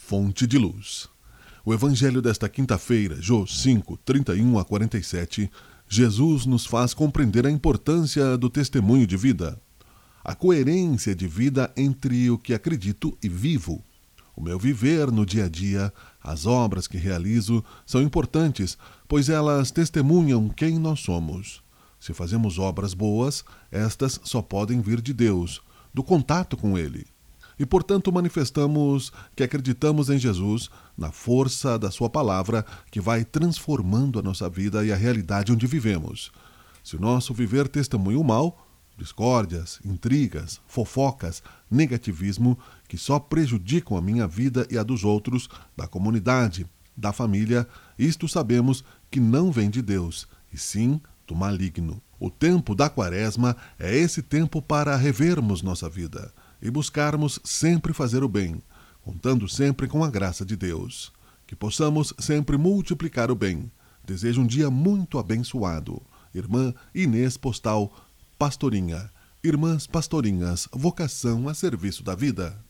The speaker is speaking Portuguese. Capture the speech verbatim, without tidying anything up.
fonte de luz. O evangelho desta quinta-feira, Jô cinco, trinta e um a quarenta e sete, Jesus nos faz compreender a importância do testemunho de vida, a coerência de vida entre o que acredito e vivo. O meu viver no dia a dia, as obras que realizo, são importantes, pois elas testemunham quem nós somos. Se fazemos obras boas, estas só podem vir de Deus, do contato com Ele. E, portanto, manifestamos que acreditamos em Jesus, na força da sua palavra, que vai transformando a nossa vida e a realidade onde vivemos. Se o nosso viver testemunha o mal, discórdias, intrigas, fofocas, negativismo, que só prejudicam a minha vida e a dos outros, da comunidade, da família, isto sabemos que não vem de Deus, e sim do maligno. O tempo da Quaresma é esse tempo para revermos nossa vida e buscarmos sempre fazer o bem, contando sempre com a graça de Deus. Que possamos sempre multiplicar o bem. Desejo um dia muito abençoado. Irmã Inês Postal, Pastorinha. Irmãs Pastorinhas, vocação a serviço da vida.